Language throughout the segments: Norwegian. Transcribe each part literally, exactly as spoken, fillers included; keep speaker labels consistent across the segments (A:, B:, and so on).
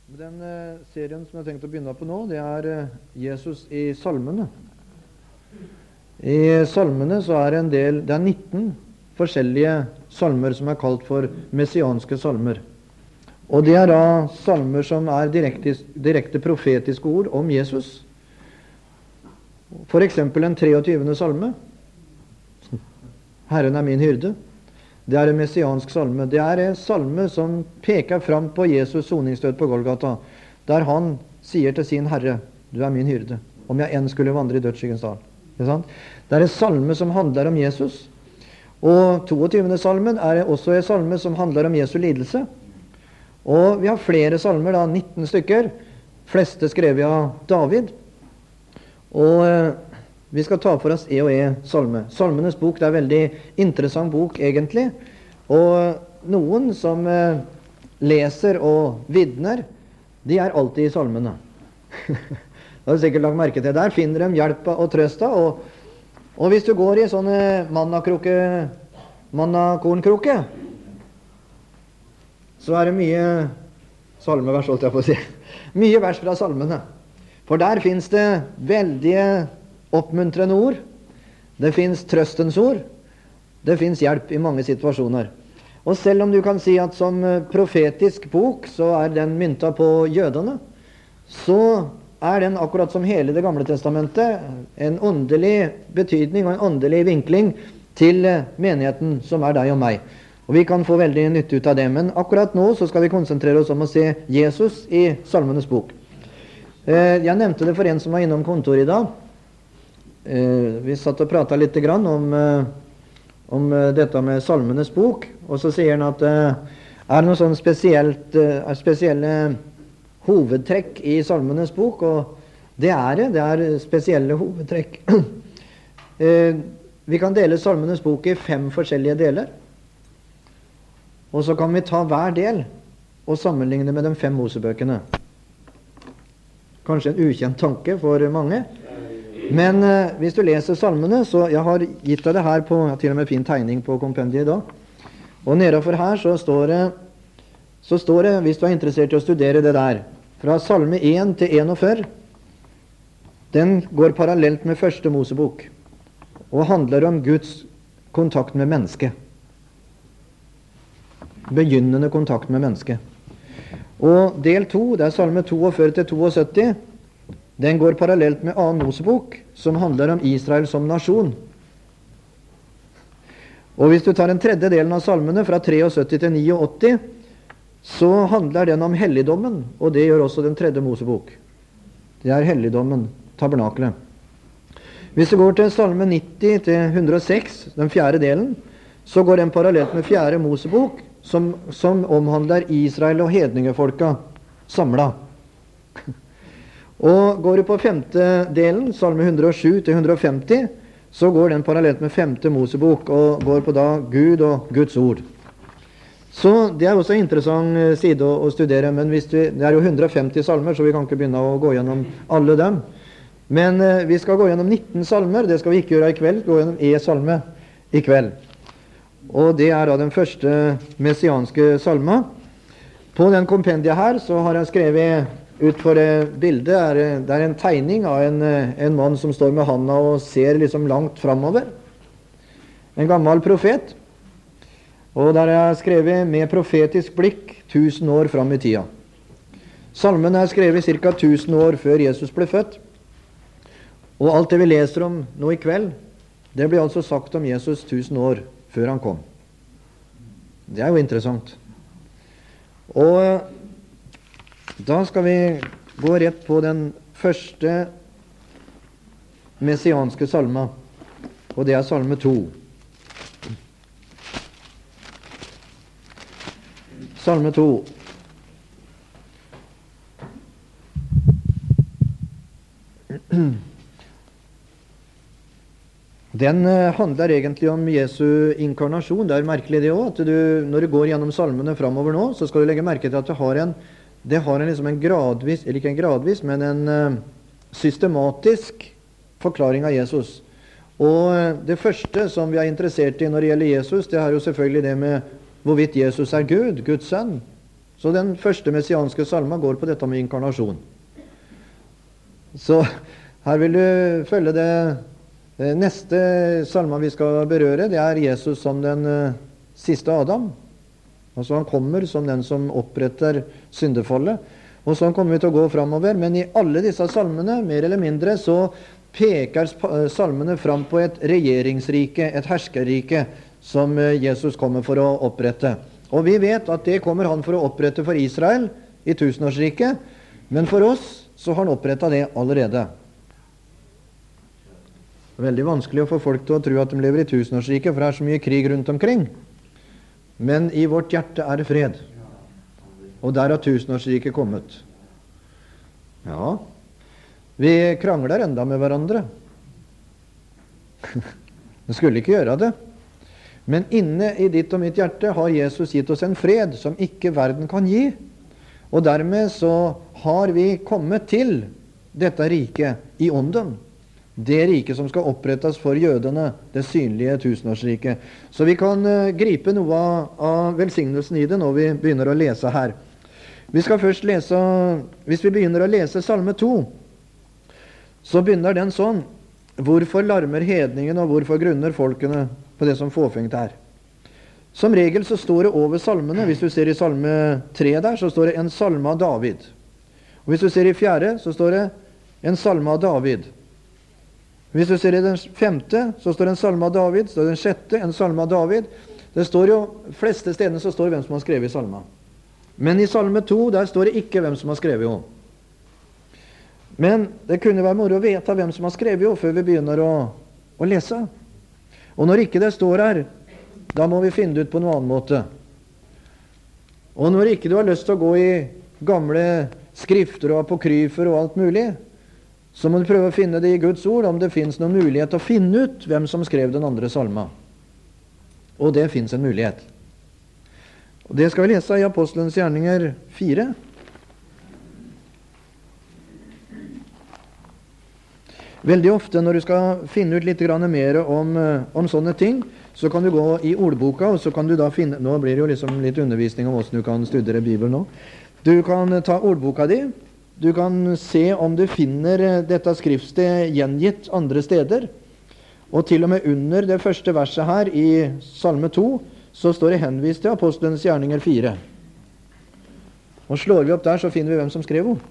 A: Den eh, serien som jeg har tenkt å begynne på nå, det er eh, Jesus i salmene. I salmene så er det en del, det er nitten forskjellige salmer som er kalt for messianske salmer. Og det er da salmer som er direkte, direkte profetiske ord om Jesus. For eksempel en treogtyvende salme. Herren er min hyrde. Det er en messiansk salme. Det er en salme som peker fram på Jesus soningsdød på Golgata, der han sier til sin Herre, du er min hyrde, om jeg enn skulle vandre i dødsskyggens dal. Det er en salme som handler om Jesus. Og toogtyvende salmen er også en salme som handler om Jesu lidelse. Og vi har flere salmer, da, nitten stykker, fleste skrevet av David. Og eh, vi skal ta for oss E og E salme. Salmenes bok, det er en veldig interessant bok egentlig. Og noen som eh, leser og vidner, de er alltid i salmene. Det har du sikkert lagt merke til. Der finner de hjelp og trøsta. Og, og hvis du går i sånne mannakroke, mannakornkroke, så er det mye salmevers, holdt jeg på å si. Mye vers fra salmene. For der finnes det veldige oppmuntrende ord. Det finnes trøstens ord. Det finnes hjelp i mange situasjoner. Og selv om du kan si at som profetisk bok så er den mynta på jødene, så er den akkurat som hele det gamle testamentet en åndelig betydning og en åndelig vinkling til menigheten som er deg og meg. Og vi kan få veldig nytte ut av det. Men akkurat nå så skal vi konsentrere oss om å se Jesus i Salmenes bok. Jeg nevnte det for en som var innom kontoret i dag. Vi satt og pratet litt grann om, om dette med Salmenes bok. Og så sier han at er det noe sånn spesielt, spesielle hovedtrekk i Salmenes bok? Og det er det. Det er spesielle hovedtrekk. Vi kan dele Salmenes bok i fem forskjellige deler. Og så kan vi ta hver del og sammenligne med de fem Mosebøkene. Kanskje en ukjent tanke for mange. Men eh, hvis du leser salmene, så jeg har gitt deg det her på, jeg har til og med fin tegning på kompendiet i dag. Og nedenfor her så står det, så står det, hvis du er interessert i å studere det der, fra salme én til enogfyrre, den går parallelt med første Mosebok, og handler om Guds kontakt med mennesket. Begynnende kontakt med mennesket. Og del to, det er salme førti til syttito, den går parallelt med annen Mosebok, som handler om Israel som nasjon. Og hvis du tar den tredje delen av salmene, fra syttitre til åttini, så handler den om helligdommen, og det gjør også den tredje Mosebok. Det er helligdommen, tabernakelet. Hvis du går til salme nitti til ett hundre og seks, den fjerde delen, så går den parallelt med fjerde Mosebok, som, som omhandler Israel og hedningefolka samlet. Og går du på femte delen, salme hundre og sju til hundre og femti, så går den parallelt med femte Mosebok, og går på da Gud og Guds ord. Så det er også en interessant side å, å studere, men hvis vi, det er jo hundre og femti salmer, så vi kan ikke begynne å gå gjennom alle dem. Men eh, vi skal gå gjennom nitten salmer, det skal vi ikke gjøre i kveld, gå gjennom E-salme i kveld. Og det er da den første messianske salma. På den kompendiet her så har jeg skrevet ut for det bildet, er, det er en tegning av en, en mann som står med handa og ser liksom langt framover. En gammel profet. Og der er jeg skrevet med profetisk blikk tusen år fram i tida. Salmen er skrevet cirka tusen år før Jesus ble født. Og alt det vi leser om nå i kveld, det blir altså sagt om Jesus tusen år før han kom. Det er jo interessant. Og da skal vi gå rett på den første messianske salma, og det er salme to. Salme to. Den uh, handler egentlig om Jesu inkarnasjon. Det er merkelig det også, at du, når du går gjennom salmene fremover nå, så skal du legge merke til at det har en, det har en, liksom en gradvis, eller ikke en gradvis, men en uh, systematisk forklaring av Jesus. Og uh, det første som vi er interessert i når det gjelder Jesus, det er jo selvfølgelig det med hvorvidt Jesus er Gud, Guds sønn, Så den første messianske salma går på dette med inkarnasjon. Så her vil du følge det. Neste salma vi skal berøre, det er Jesus som den uh, siste Adam. Altså han kommer som den som oppretter syndefallet. Og sånn kommer vi til å gå fremover. Men i alle disse salmene, mer eller mindre, så peker salmene fram på et regjeringsrike, et herskerrike, som Jesus kommer for å opprette. Og vi vet at det kommer han for å opprette for Israel i tusenårsriket, men for oss så har han opprettet det allerede. Det er veldig vanskelig å få folk til å tro at de lever i tusenårsriket, for det er så mye krig rundt omkring. Men i vårt hjerte er det fred. Og der har tusenårsriket kommet. Ja, vi krangler enda med hverandre. Vi skulle ikke gjøre det. Men inne i ditt og mitt hjerte har Jesus gitt oss en fred som ikke verden kan gi. Og dermed så har vi kommet til dette riket i ånden. Det riket som skal opprettes for jødene, det synlige tusenårsriket. Så vi kan uh, gripe noe av, av velsignelsen i det når vi begynner å lese her. Vi skal først lese, hvis vi begynner å lese salme to, så begynner den sånn: hvorfor larmer hedningen, og hvorfor grunner folkene på det som fåfengt er? Som regel så står det over salmene. Hvis du ser i salme tre der, så står det en salme av David. Og hvis du ser i fjerde, så står det en salme av David. Hvis du ser i den femte, så står det en salme av David. Så står det den sjette, en salme av David. Det står jo, fleste stedene så står det hvem som har skrevet i salma. Men i salme to, der står det ikke hvem som har skrevet jo. Men det kunne være moro å vite hvem som har skrevet jo, før vi begynner å, å lese. Og når ikke det står her, da må vi finne det ut på en annen måte. Og når ikke du har lyst til å gå i gamle skrifter og apokryfer og alt mulig, så må du prøve å finne det i Guds ord, om det finnes noen mulighet til å finne ut hvem som skrev den andre salma. Og det finnes en mulighet. Og det skal vi lese i Apostelens gjerninger fire. Veldig ofte når du skal finne ut litt mer om, om sånne ting, så kan du gå i ordboka, og så kan du da finne, nå blir det jo liksom litt undervisning om hvordan du kan studere Bibelen nå. Du kan ta ordboka di, du kan se om du finner dette skriftsted gjengitt andre steder, og til og med under det første verset her i salme to, så står det henvist til Apostelens gjerninger fire. Og slår vi opp der, så finner vi hvem som skrev ord.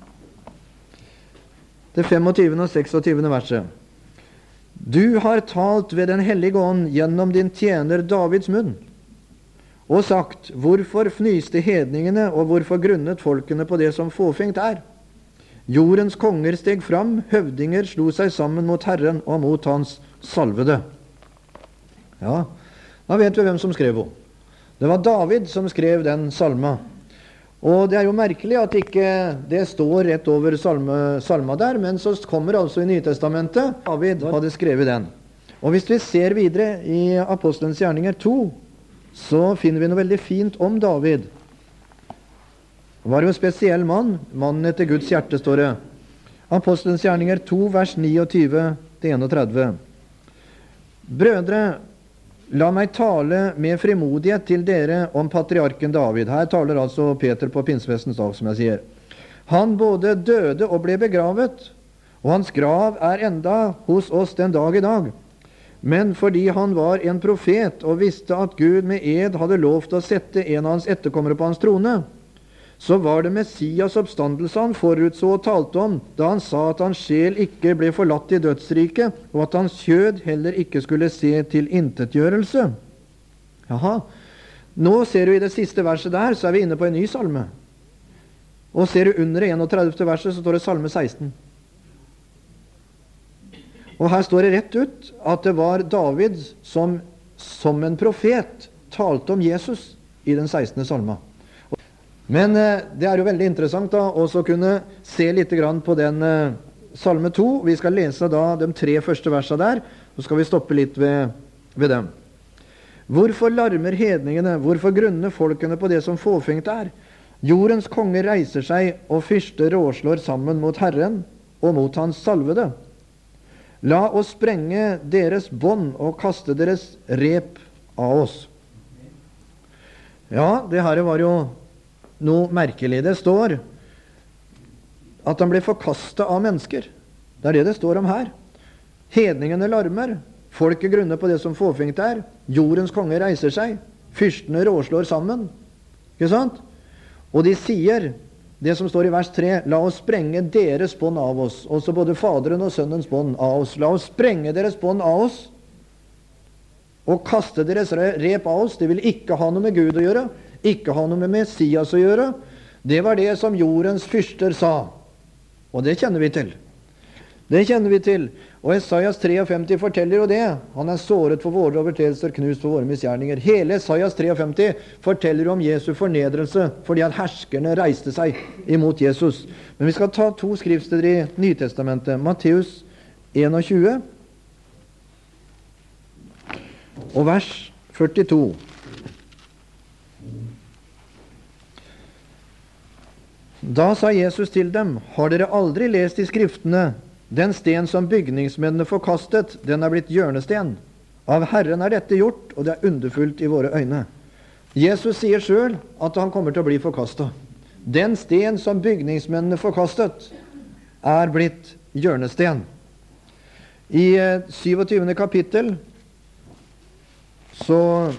A: Det femogtyvende og seksogtyvende verset. Du har talt ved den hellige ånd gjennom din tjener Davids munn, og sagt, hvorfor fnyste hedningene, og hvorfor grunnet folkene på det som fåfengt er? Jordens konger steg fram, høvdinger slo seg sammen mot Herren og mot hans salvede. Ja, da vet vi hvem som skrev henne. Det var David som skrev den salma. Og det er jo merkelig at ikke det står rett over salme, salma der, men så kommer altså i Nytestamentet David hadde skrevet den. Og hvis vi ser videre i Apostelens gjerninger to, så finner vi noe veldig fint om David. Han var jo en spesiell mann, mannen etter Guds hjerte, står det. Apostelens gjerninger to, vers niogtyve til enogtredve. Brødre, la meg tale med frimodighet til dere om patriarken David. Her taler altså Peter på pinsefestens dag, som jeg sier. Han både døde og ble begravet, og hans grav er enda hos oss den dag i dag. Men fordi han var en profet og visste at Gud med ed hadde lovt å sette en av hans etterkommere på hans trone, så var det Messias oppstandelse han forutså og talte om, da han sa at hans sjel ikke ble forlatt i dødsriket, og at hans kjød heller ikke skulle se til intetgjørelse. Jaha, nå ser du i det siste verset der, så er vi inne på en ny salme. Og ser du under enogtredivte verset, så står det salme seksten. Og her står det rett ut at det var David som, som en profet, talte om Jesus i den sekstende salma. Men eh, det er jo veldig interessant da, også å kunne se litt grann på den eh, salme to. Vi skal lese da de tre første versene der, så skal vi stoppe litt ved, ved dem. Hvorfor larmer hedningene, hvorfor grunner folkene på det som fåfengt er? Jordens konger reiser seg, og fyrster råslår sammen mot Herren og mot hans salvede. La oss sprenge deres bånd og kaste deres rep av oss. Ja, det her var jo noe merkelig. Det står at han ble forkastet av mennesker. Det er det det står om her. Hedningene larmer, folket grunner på det som fåfengt er, jordens konge reiser seg, fyrstene råslår sammen. Ikke sant? Og de sier, det som står i vers tre, la oss sprenge deres bånd av oss, også både faderen og sønnens bånd av oss. La oss sprenge deres bånd av oss, og kaste deres rep av oss. De vil ikke ha noe med Gud å gjøre, ikke ha noe med Messias å gjøre. Det var det som jordens fyrster sa. Og det kjenner vi til. Det kjenner vi til. Og Esaias femtitre forteller jo det. Han er såret for våre overtredelser, knust for våre misgjerninger. Hele Esaias femtitre forteller om Jesu fornedrelse, fordi at herskerne reiste seg imot Jesus. Men vi skal ta to skriftsteder i Nytestamentet. Matteus tjueen og vers førtito. Da sa Jesus til dem, har dere aldri lest i skriftene, den sten som bygningsmennene forkastet, den er blitt hjørnesten. Av Herren er dette gjort, og det er underfullt i våre øyne. Jesus sier selv at han kommer til å bli forkastet. Den sten som bygningsmennene forkastet, er blitt hjørnesten. I syvogtyvende kapittel så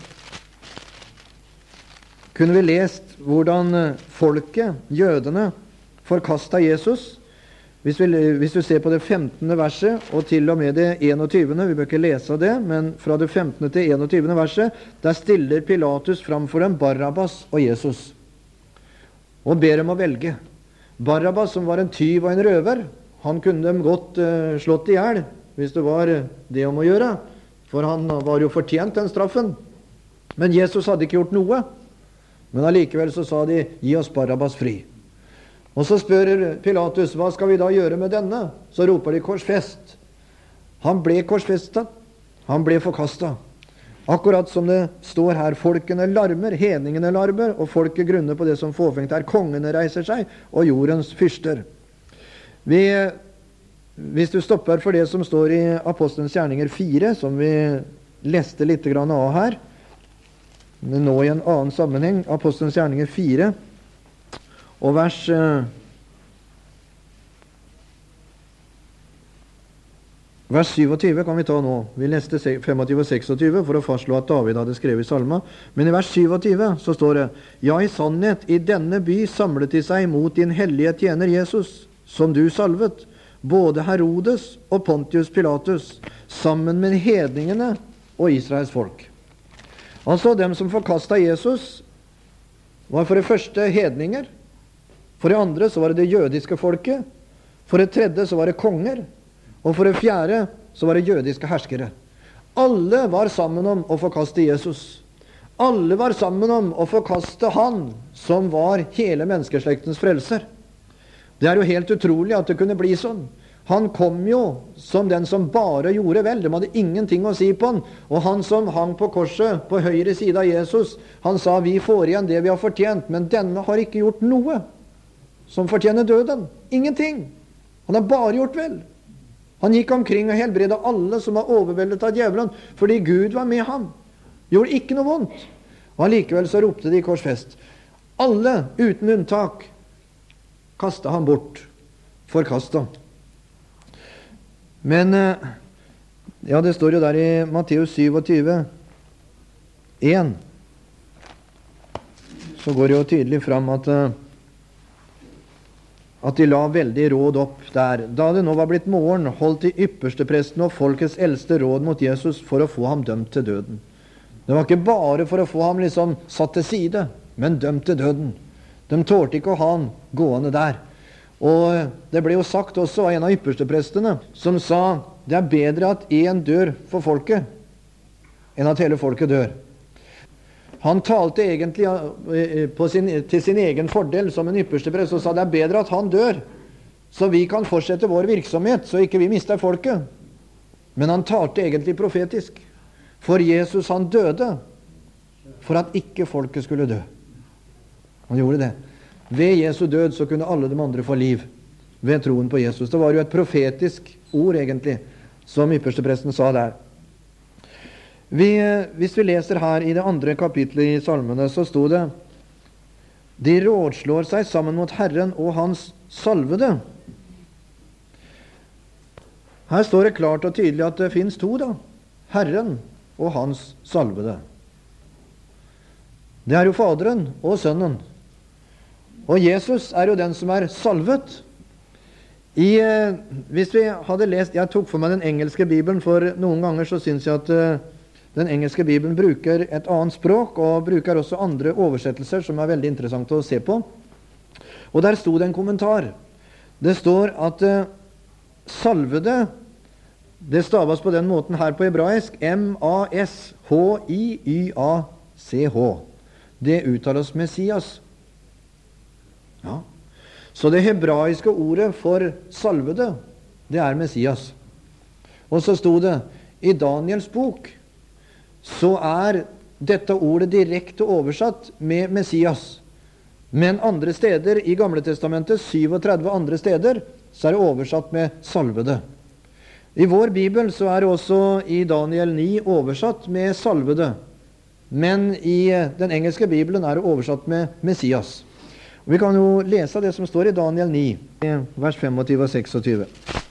A: kunne vi lest hvordan folket, jødene, forkastet Jesus. Hvis, vi, hvis du ser på det femtende verset og til og med det enogtyvende, vi bør ikke lese det, men fra det femtende til enogtyvende verset, der stiller Pilatus framfor dem Barabbas og Jesus og ber dem å velge. Barabbas, som var en tyv og en røver, han kunne dem godt uh, slått i hjel hvis det var det om å gjøre, for han var jo fortjent den straffen. Men Jesus hadde ikke gjort noe. Men allikevel så sa de, gi oss Barabbas fri. Og så spør Pilatus, hva skal vi da gjøre med denne? Så roper de korsfest. Han ble korsfestet. Han ble forkastet. Akkurat som det står her, folkene larmer, hedningene larmer, og folket grunner på det som fåfengt er. Kongene reiser seg, og jordens fyrster. Vi, hvis du stopper for det som står i Apostelens gjerninger fire, som vi leste litt grann av her, men nå i en annen sammenheng, Apostelens gjerninger fire, og vers vers syvogtyve kan vi ta nå. Vi leste femogtyve og seksogtyve for å fastslå at David hadde skrevet salma. Men i vers syvogtyve så står det, ja, i sannhet, i denne by samlet de seg mot din hellige tjener Jesus, som du salvet, både Herodes og Pontius Pilatus, sammen med hedningene og Israels folk. Altså, dem som forkastet Jesus var for det første hedninger, for det andre så var det det jødiske folket, for det tredje så var det konger, og for det fjerde så var det jødiske herskere. Alle var sammen om å forkaste Jesus. Alle var sammen om å forkaste han som var hele menneskeslektens frelser. Det er jo helt utrolig at det kunne bli sånn. Han kom jo som den som bare gjorde vel. De hadde ingenting å si på han. Og han som hang på korset på høyre side av Jesus, han sa, vi får igjen det vi har fortjent, men denne har ikke gjort noe som fortjener døden. Ingenting. Han har bare gjort vel. Han gikk omkring og helbredet alle som var overveldet av djevelen, fordi Gud var med ham. Gjorde ikke noe vondt. Og allikevel så ropte de korsfest. Alle, uten unntak, kastet han bort. Forkastet. Men, ja, det står jo der i Matteus syvogtyve, en, så går det jo tydelig fram at, at de la veldig råd opp der. Da det nå var blitt morgen, holdt de ypperste prestene og folkets eldste råd mot Jesus for å få ham dømt til døden. Det var ikke bare for å få ham liksom satt til side, men dømt til døden. De tålte ikke å ha han gående der. Og det ble jo sagt også av en av ypperste prestene, som sa, det er bedre at en dør for folket, enn at hele folket dør. Han talte egentlig på sin, til sin egen fordel som en ypperste prest, og sa, det er bedre at han dør, så vi kan fortsette vår virksomhet, så ikke vi mister folket. Men han talte egentlig profetisk, for Jesus han døde, for at ikke folket skulle dø. Han gjorde det. Ved Jesu død så kunne alle de andre få liv ved troen på Jesus. Det var jo et profetisk ord egentlig, som ypperstepresten sa der. Vi, hvis vi leser her i det andre kapitlet i salmene, så stod det, De rådslår seg sammen mot Herren og hans salvede. Her står det klart og tydelig at det finnes to, da. Herren og hans salvede. Det er jo Faderen og Sønnen. Og Jesus er jo den som er salvet. I, eh, hvis vi hadde lest, jeg tok for meg den engelske Bibelen, for noen ganger så synes jeg at eh, den engelske Bibelen bruker et annet språk, og bruker også andre oversettelser som er veldig interessant å se på. Og der sto det en kommentar. Det står at eh, salvede, det stavas på den måten her på hebraisk, M A S H I Y A C H. Det uttales Messias. Ja. Så det hebraiske ordet for salvede, det er Messias. Og så sto det, i Daniels bok, så er dette ordet direkte oversatt med Messias. Men andre steder i Gamle Testamentet, syvogtredve andre steder, så er det oversatt med salvede. I vår Bibel så er det også i Daniel ni oversatt med salvede. Men i den engelske Bibelen er det oversatt med Messias. Og vi kan jo lese det som står i Daniel ni, vers tjuefem og tjueseks.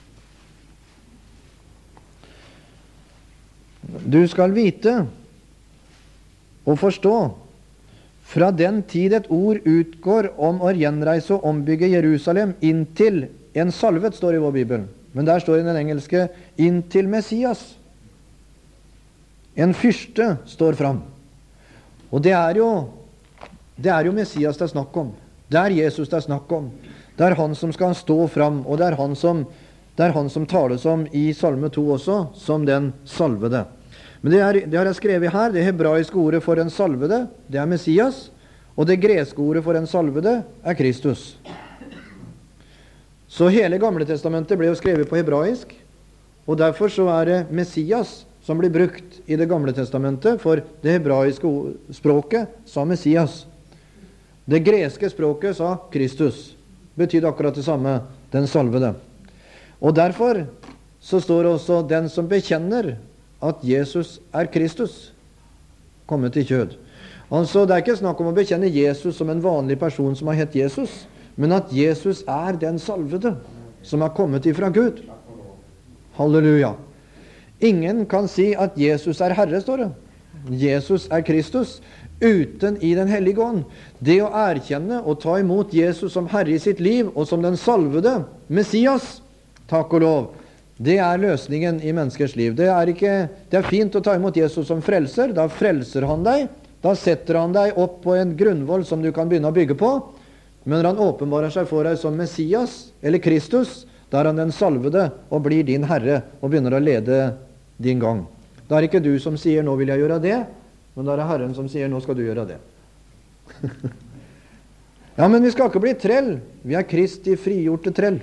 A: Du skal vite og forstå, fra den tid et ord utgår om å gjenreise og ombygge Jerusalem inntil en salvet, står i vår Bibel. Men der står i den engelske, inntil Messias. En fyrste står fram. Og det er jo, det er jo Messias det er snakk om. Det er Jesus det er snakk om. Det er han som skal stå fram, og det er han som, det er han som tales om i Salme to også, som den salvede. Men det, er, det har jeg skrevet her. Det hebraiske ordet for en salvede, det er Messias, og det greske ordet for en salvede er Kristus. Så hele Gamle Testamentet ble jo skrevet på hebraisk, og derfor så er det Messias som blir brukt i det Gamle Testamentet, for det hebraiske språket sa Messias. Det greske språket sa Kristus. Betydde akkurat det samme, den salvede. Og derfor så står det også den som bekjenner at Jesus er Kristus, kommet i kjød. Altså, det er ikke snakk om å bekjenne Jesus som en vanlig person som har hett Jesus, men at Jesus er den salvede som har kommet ifra Gud. Halleluja. Ingen kan si at Jesus er Herre, står det. Jesus er Kristus, uten i den hellige ånd. Det å erkjenne og ta imot Jesus som Herre i sitt liv, og som den salvede Messias, takk og lov, det er løsningen i menneskers liv. Det er, ikke, det er fint å ta imot Jesus som frelser. Da frelser han deg. Da setter han deg opp på en grunnvoll som du kan begynne å bygge på. Men når han åpenbarer seg for deg som Messias, eller Kristus, da er han den salvede og blir din Herre og begynner å lede din gang. Da er ikke du som sier, nå vil jeg gjøre det, men da er det Herren som sier, nå skal du gjøre det. Ja, men vi skal ikke bli trell. Vi er Kristi frigjorte trell.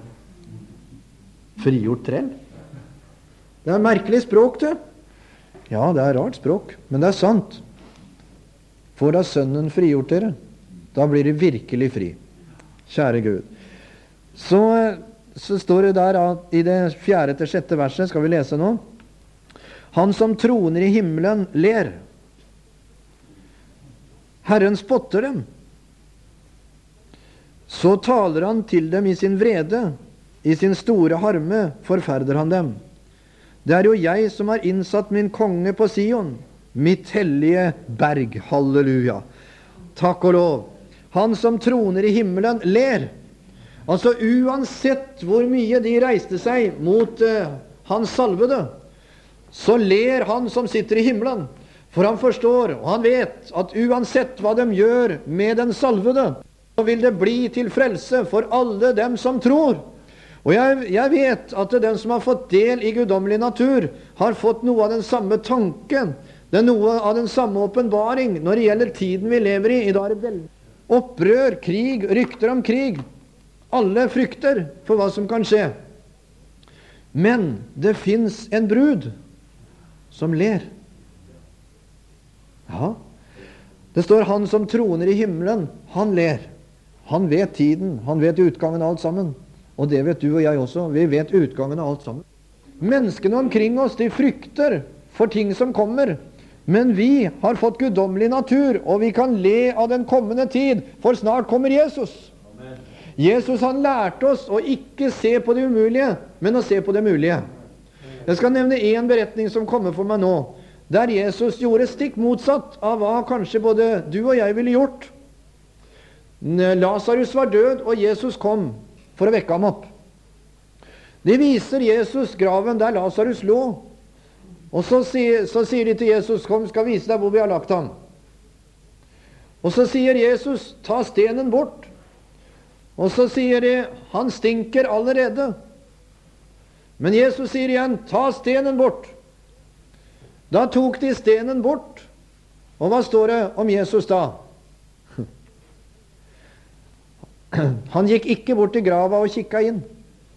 A: Frigjort trell? Det er merkelig språk, det. Ja, det er rart språk, men det er sant. For da Sønnen frigjort dere, da blir det virkelig fri. Kjære Gud. Så, så står det der at i det fjerde til sjette verset, skal vi lese nå. Han som troner i himmelen ler. Herren spotter dem. Så taler han til dem i sin vrede. I sin store harme forferder han dem. Det er jo jeg som har innsatt min konge på Sion, mitt hellige berg. Halleluja. Takk og lov. Han som troner i himmelen ler. Altså uansett hvor mye de reiste seg mot uh, hans salvede, så ler han som sitter i himmelen. For han forstår, og han vet, at uansett hva de gjør med den salvede, så vil det bli til frelse for alle dem som tror. Og jeg, jeg vet at den som har fått del i guddommelig natur, har fått noe av den samme tanken. Det er noe av den samme åpenbaring når det gjelder tiden vi lever i. I dag er det veldig opprør, krig, rykter om krig. Alle frykter for hva som kan skje. Men det finnes en brud som ler. Ja, det står han som troner i himmelen, han ler. Han vet tiden, han vet utgangen av alt sammen. Og det vet du og jeg også. Vi vet utgangen av alt sammen. Menneskene omkring oss, de frykter for ting som kommer. Men vi har fått guddommelig natur, og vi kan le av den kommende tid, for snart kommer Jesus. Amen. Jesus han lærte oss å ikke se på det umulige, men å se på det mulige. Jeg skal nevne en beretning som kommer for meg nå, der Jesus gjorde stikk motsatt av hva kanskje både du og jeg ville gjort. Lazarus var død, og Jesus kom for å vekke ham opp. De viser Jesus graven der Lazarus lå, og så sier, så sier de til Jesus, kom, skal vise deg hvor vi har lagt ham. Og så sier Jesus, ta stenen bort. Og så sier de, han stinker allerede. Men Jesus sier igjen, ta stenen bort. Da tok de stenen bort. Og hva står det om Jesus da? Han gikk ikke bort til grava og kikket inn.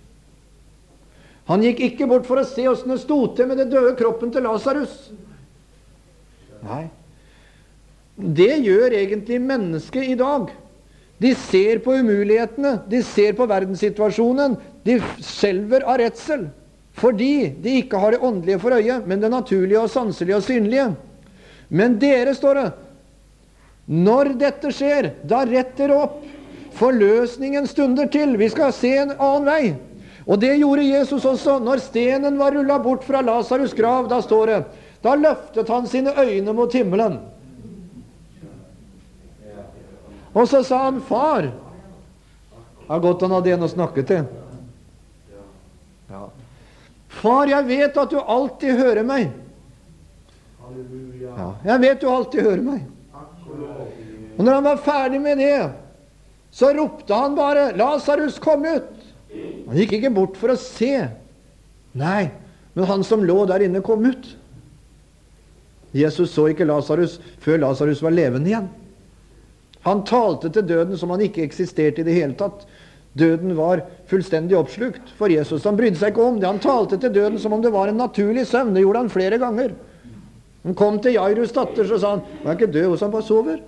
A: Han gikk ikke bort for å se hvordan det stod til med det døde kroppen til Lazarus. Nei. Det gjør egentlig mennesket i dag. De ser på umulighetene, de ser på verdenssituasjonen, de skjelver av redsel, fordi de ikke har det åndelige for øye, men det naturlige og sanselige og synlige. Men dere, står det, når dette skjer, da retter opp, forløsningen stunder til, vi skal se en annen vei. Og det gjorde Jesus også. Når stenen var rullet bort fra Lazarus grav, da står det, da løftet han sine øyne mot himmelen. Og så sa han, far, det er godt han hadde en å snakke til. Ja. Far, jeg vet at du alltid hører meg. Ja, jeg vet du alltid hører meg. Og når han var ferdig med det, så ropte han bare, Lazarus, kom ut. Han gikk ikke bort for å se. Nei, men han som lå der inne kom ut. Jesus så ikke Lazarus før Lazarus var levende igjen. Han talte til døden som han ikke eksisterte i det hele tatt. Døden var fullstendig oppslukt for Jesus. Han brydde seg ikke om det. Han talte til døden som om det var en naturlig søvn. Det gjorde han flere ganger. Han kom til Jairus datter, så sa han, han er ikke død, hos han bare sover.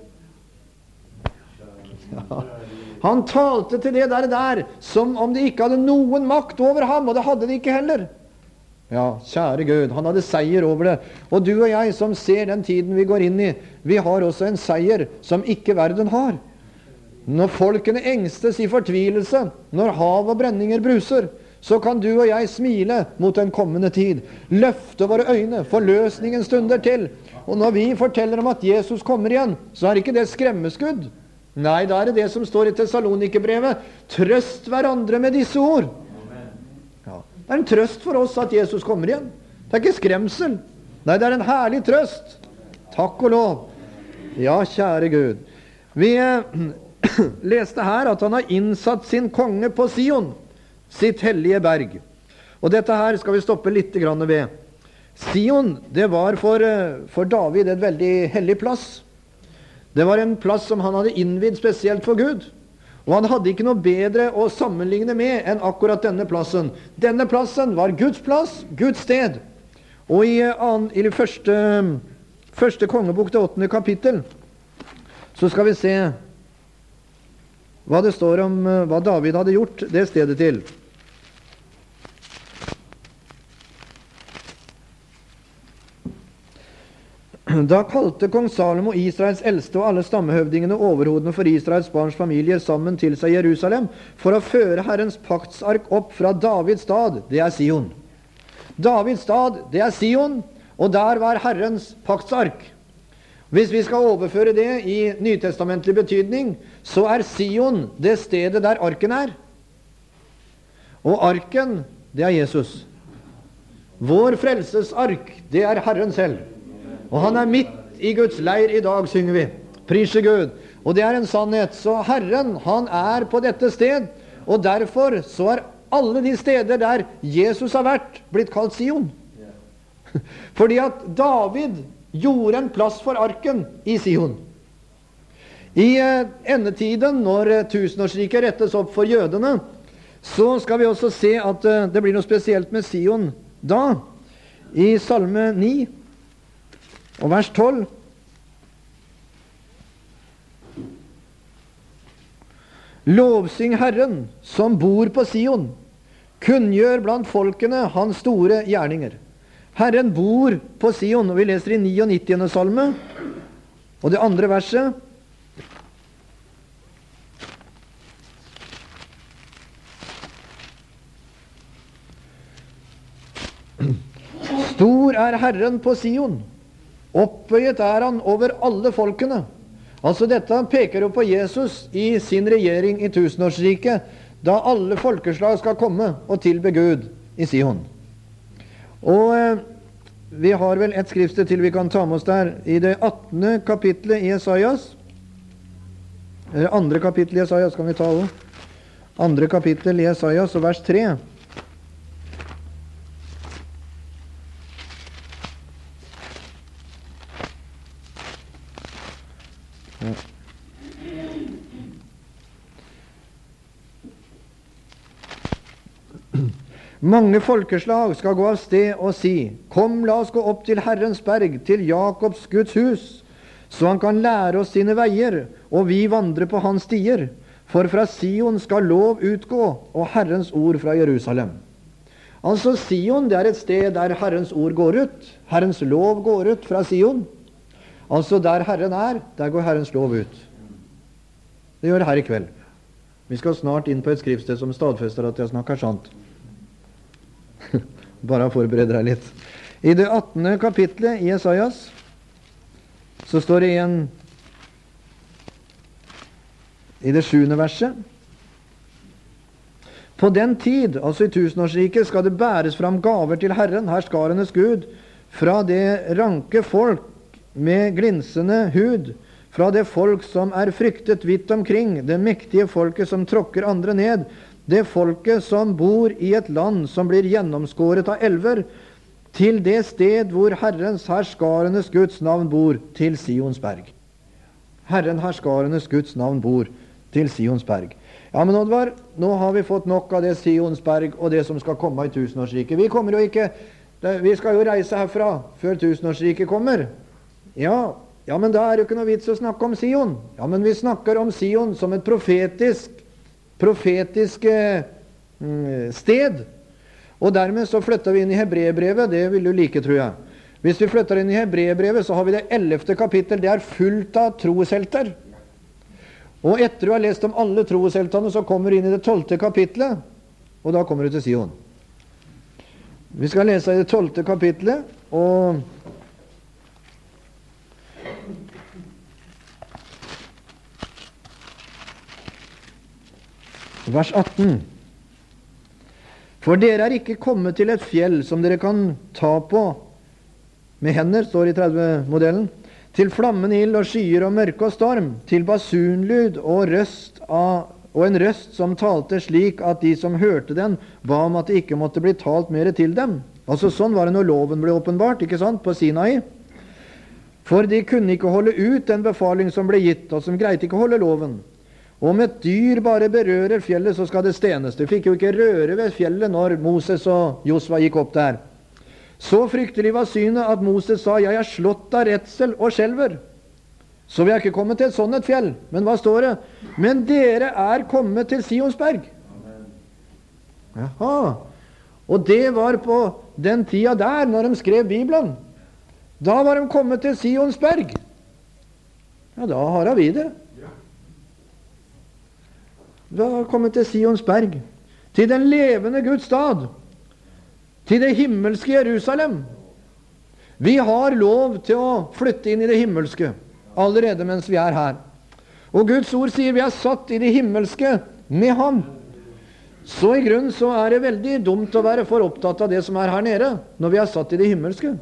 A: Ja. Han talte til det der, der som om de ikke hadde noen makt over ham, og det hadde de ikke heller. Ja, kjære Gud, han hadde seier over det. Og du og jeg som ser den tiden vi går inn i, vi har også en seier som ikke verden har. Når folkene engstes i fortvilelse, når hav og brenninger bruser, så kan du og jeg smile mot den kommende tid. Løfte våre øyne, forløsningen stunder til. Og når vi forteller om at Jesus kommer igjen, så er ikke det skremmeskudd. Nei, da er det det som står i Thessalonikerbrevet. Trøst hverandre med disse ord. Ja, det er en trøst for oss at Jesus kommer igjen. Det er ikke skremsel. Nei, det er en herlig trøst. Takk og lov. Ja, kjære Gud. Vi eh, leste her at han har innsatt sin konge på Sion, sitt hellige berg. Og dette her skal vi stoppe litt grann ved. Sion, det var for, for David et veldig hellig plass. Det var en plass som han hadde innvidd spesielt for Gud. Og han hadde ikke noe bedre å sammenligne med enn akkurat denne plassen. Denne plassen var Guds plass, Guds sted. Og i, i det første, første kongebok, det åttende kapittel, så skal vi se hva det står om hva David hadde gjort det stedet til. Da kalte kong Salomo Israels eldste og alle stammehøvdingene overhodene for Israels barns familier sammen til seg Jerusalem for å føre Herrens paktsark opp fra Davids stad, det er Sion. Davids stad, det er Sion, og der var Herrens paktsark. Hvis vi skal overføre det i nytestamentlig betydning, så er Sion det stedet der arken er. Og arken, det er Jesus. Vår frelsesark, det er Herren selv. Og han er midt i Guds leir i dag, synger vi. Prise Gud. Og det er en sannhet. Så Herren, han er på dette sted, og derfor så er alle de steder der Jesus har vært, blitt kalt Sion. Fordi at David gjorde en plass for arken i Sion. I endetiden, når tusenårsriket rettes opp for jødene, så skal vi også se at det blir noe spesielt med Sion da. I Salme ni, og vers tolv. Lovsyng Herren som bor på Sion. Kunngjør blant folkene hans store gjerninger. Herren bor på Sion, og vi leser i niognittende salme, og det andre verset. Stor er Herren på Sion, opphøyet er han over alle folkene. Altså dette peker jo på Jesus i sin regjering i tusenårsriket, da alle folkeslag skal komme og tilbe Gud i Sion. Og eh, vi har vel et skriftsted til vi kan ta med oss der, i det attende kapitlet i Jesajas, eller andre kapitlet i Jesajas kan vi ta også, andre kapittel i Jesajas og vers tre. Mange folkeslag skal gå av sted og si, kom, la oss gå opp til Herrens berg, til Jakobs Guds hus, så han kan lære oss sine veier, og vi vandrer på hans stier. For fra Sion skal lov utgå, og Herrens ord fra Jerusalem. Altså Sion, det er et sted der Herrens ord går ut. Herrens lov går ut fra Sion. Altså der Herren er, der går Herrens lov ut. Det gjør det her i kveld. Vi skal snart inn på et skriftsted som stadfester at jeg snakker sant. Bare forbereder deg litt. I det attende kapitlet i Jesajas så står det igjen i det sjuende verset. På den tid, altså i tusenårsriket, skal det bæres fram gaver til Herren, herskarenes Gud, fra det ranke folk med glinsende hud, fra det folk som er fryktet vidt omkring, det mektige folket som tråkker andre ned, det folket som bor i et land som blir gjennomskåret av elver, til det sted hvor Herrens herskarenes Guds navn bor, til Sions berg. Herren herskarenes Guds navn bor, til Sions berg. Ja, men Oddvar, nå har vi fått nok av det Sions berg og det som skal komme i tusenårsriket. Vi kommer jo ikke, vi skal jo reise herfra før tusenårsriket kommer. Ja, ja, men da er det jo ikke noe vits å snakke om Sion. Ja, men vi snakker om Sion som et profetisk profetiske sted. Og dermed så flytter vi inn i Hebreerbrevet. Det vil du like, tror jeg. Hvis vi flytter inn i Hebreerbrevet, så har vi det ellevte kapittel. Det er fullt av troshelter. Og etter du har lest om alle trosheltene, så kommer du inn i det tolvte kapitlet, og da kommer du til Sion. Vi skal lese i det tolvte kapitlet, og vers atten. For dere er ikke kommet til et fjell som dere kan ta på med hender, står i tretti-modellen, til flammende ild og skyer og mørke og storm, til basunlyd og røst av, og en røst som talte slik at de som hørte den, ba om at det ikke måtte bli talt mer til dem. Altså sånn var det når loven ble åpenbart, ikke sant, på Sinai. For de kunne ikke holde ut den befaling som ble gitt, og som greit ikke holde loven. Om et dyr bare berører fjellet, så skal det stenes. De fikk jo ikke røre ved fjellet når Moses og Josva gikk opp der. Så fryktelig var synet at Moses sa, jeg er slått av redsel og skjelver. Så vi er ikke kommet til et sånt et fjell. Men hva står det? Men dere er kommet til Sions berg. Jaha. Og det var på den tida der, når de skrev Bibelen. Da var de kommet til Sions berg. Ja, da har vi det. Vi har kommet til Sions berg, til den levende Guds stad, til det himmelske Jerusalem. Vi har lov til å flytte inn i det himmelske, allerede mens vi er her. Og Guds ord sier vi er satt i det himmelske med ham. Så i grunnen så er det veldig dumt å være for opptatt av det som er her nede, når vi er satt i det himmelske.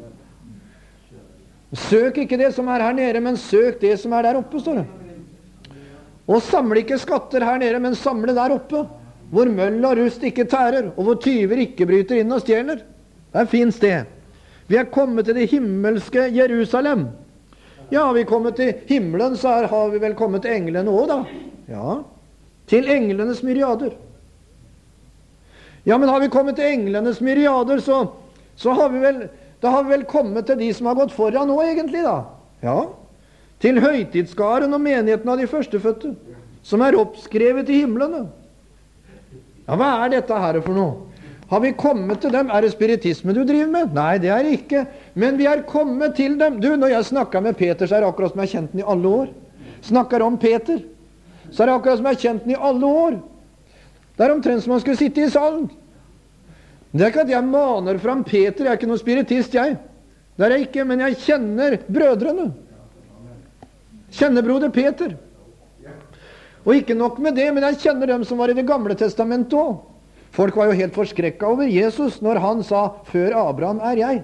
A: Søk ikke det som er her nede, men søk det som er der oppe, står det. Og samle ikke skatter her nede, men samle der oppe, hvor møll og rust ikke tærer, og hvor tyver ikke bryter inn og stjeler. Det er fint sted. Vi er kommet til det himmelske Jerusalem. Ja, har vi kommet til himmelen, så er, har vi vel kommet til englene også, da. Ja, til englenes myriader. Ja, men har vi kommet til englenes myriader, så, så har vi vel, da har vi vel kommet til de som har gått foran nå, egentlig, da. Ja, til høytidsskaren og menigheten av de førstefødte, som er oppskrevet i himmelene. Ja, hva er dette her for noe? Har vi kommet til dem? Er det spiritisme du driver med? Nei, det er det ikke. Men vi er kommet til dem. Du, når jeg snakket med Peter, så er det akkurat som jeg har kjent den i alle år. Snakker om Peter, så er det akkurat som jeg har kjent den i alle år. Det er omtrent som man skulle sitte i salen. Det er ikke at jeg maner fram Peter, jeg er ikke noen spiritist, jeg. Det er jeg ikke, men jeg kjenner brødrene. Kjenner broder Peter. Og ikke nok med det, men jeg kjenner dem som var i det gamle testamentet også. Folk var jo helt forskrekket over Jesus når han sa, før Abraham er jeg.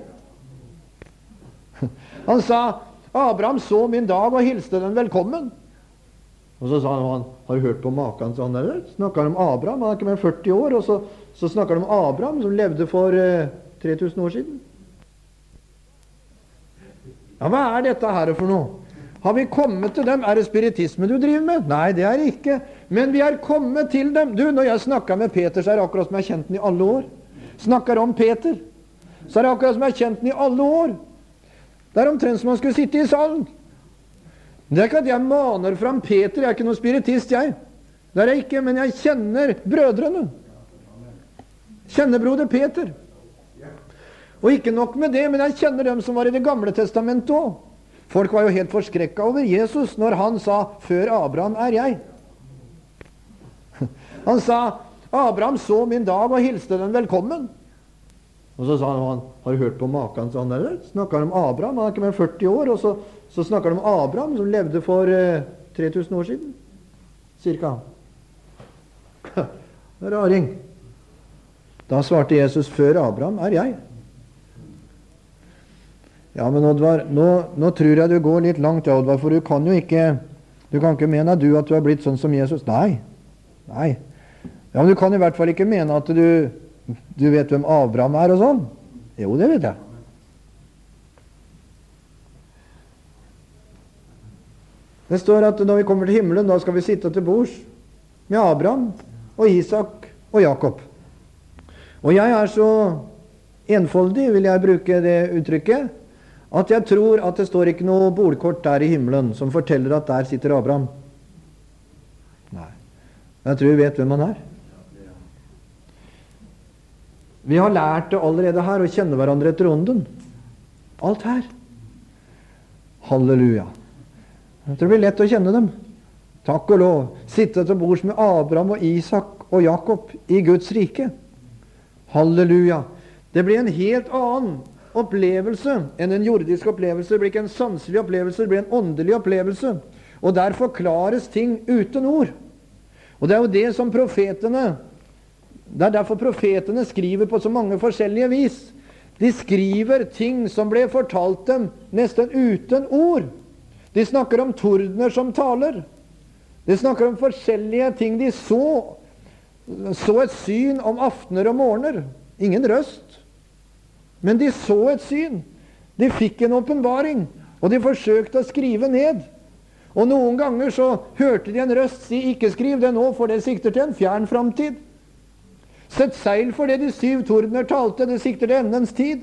A: Han sa, Abraham så min dag og hilste den velkommen. Og så sa han, har du hørt på maken? Så han der, snakker om Abraham, han er ikke mer førti år, og så, så snakker de om Abraham som levde for eh, tre tusen år siden. Ja, hva er dette her for noe? Har vi kommet til dem? Er det spiritisme du driver med? Nei, det er det ikke. Men vi er kommet til dem. Du, når jeg snakker med Peter, så er det akkurat som jeg har kjent den i alle år. Snakker om Peter, så er det akkurat som jeg har kjent den i alle år. Det er omtrent som man skulle sitte i salen. Det er ikke at jeg maner fram Peter, jeg er ikke noen spiritist, jeg. Det er jeg ikke, men jeg kjenner brødrene. Kjenner broder Peter. Og ikke nok med det, men jeg kjenner dem som var i det gamle testamentet også. Folk var jo helt forskrekket over Jesus når han sa, før Abraham er jeg. Han sa, Abraham så min dag og hilste den velkommen. Og så sa han, har du hørt på maken? Så han der, snakker om Abraham, han er ikke mer førti år, og så, så snakker de om Abraham som levde for eh, tre tusen år siden. Cirka. Raring. Da svarte Jesus, før Abraham er jeg. Ja, men Oddvar, nå, nå tror jeg du går litt langt, ja, Oddvar, for du kan jo ikke, du kan ikke mene du at du har blitt sånn som Jesus. Nei, nei. Ja, men du kan i hvert fall ikke mene at du, du vet hvem Abraham er og sånn. Jo, det vet jeg. Det står at når vi kommer til himmelen, da skal vi sitte til bords med Abraham og Isak og Jakob. Og jeg er så enfoldig, vil jeg bruke det uttrykket, at jeg tror at det står ikke noe bordkort der i himmelen som forteller at der sitter Abraham. Nei. Jeg tror vi vet hvem han er. Vi har lært det allerede her, å kjenne hverandre etter ånden. Alt her. Halleluja. Jeg tror det blir lett å kjenne dem. Takk og lov. Sitte til bords med Abraham og Isak og Jakob i Guds rike. Halleluja. Det blir en helt annen opplevelse enn en jordisk opplevelse. Det blir ikke en sanselig opplevelse, det blir en åndelig opplevelse. Og der forklares ting uten ord. Og det er jo det som profetene, det er derfor profetene skriver på så mange forskjellige vis. De skriver ting som ble fortalt dem nesten uten ord. De snakker om tordener som taler. De snakker om forskjellige ting de så. Så et syn om aftener og morgener. Ingen røst. Men de så et syn. De fikk en åpenbaring. Og de forsøkte å skrive ned. Og noen ganger så hørte de en røst si, ikke skriv det nå, for det sikter til en fjern framtid. Sett seil for det de syv tordener talte, det sikter til endens tid.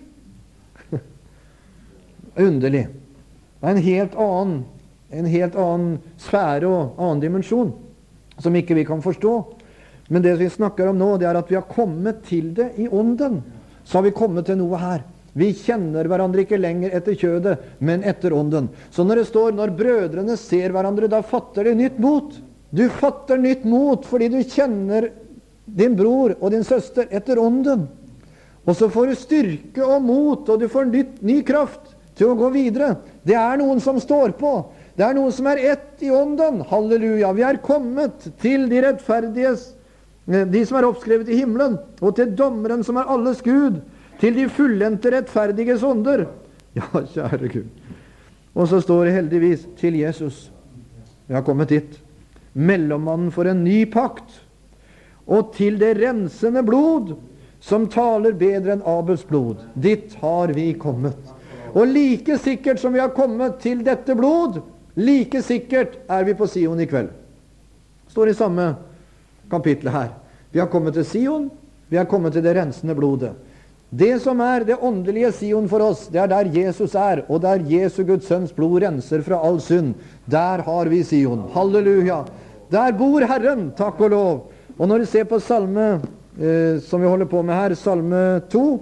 A: Underlig. Det er en helt annen, en helt annen sfære og annen dimensjon, som ikke vi kan forstå. Men det vi snakker om nå, det er at vi har kommet til det i ånden. Så har vi kommet til noe her. Vi kjenner hverandre ikke lenger etter kjødet, men etter ånden. Så når det står, når brødrene ser hverandre, da fatter de nytt mot. Du fatter nytt mot fordi du kjenner din bror og din søster etter ånden. Og så får du styrke og mot, og du får nytt, ny kraft til å gå videre. Det er noen som står på. Det er noen som er ett i ånden. Halleluja. Vi er kommet til de rettferdiges, de som er oppskrevet i himmelen, og til dommeren som er alles Gud, til de fullendte rettferdiges ånder. Ja, kjære Gud. Og så står det heldigvis til Jesus. Vi har kommet hit. Mellommannen for en ny pakt, og til det rensende blod, som taler bedre enn Abels blod. Dit har vi kommet. Og like sikkert som vi har kommet til dette blod, like sikkert er vi på Sion i kveld. Står i samme kapitlet her. Vi har kommet til Sion, vi har kommet til det rensende blodet. Det som er det åndelige Sion for oss, det er der Jesus er, og der Jesu Guds sønns blod renser fra all synd. Der har vi Sion. Halleluja. Der bor Herren, takk og lov. Og når du ser på salme eh, som vi holder på med her, Salme to,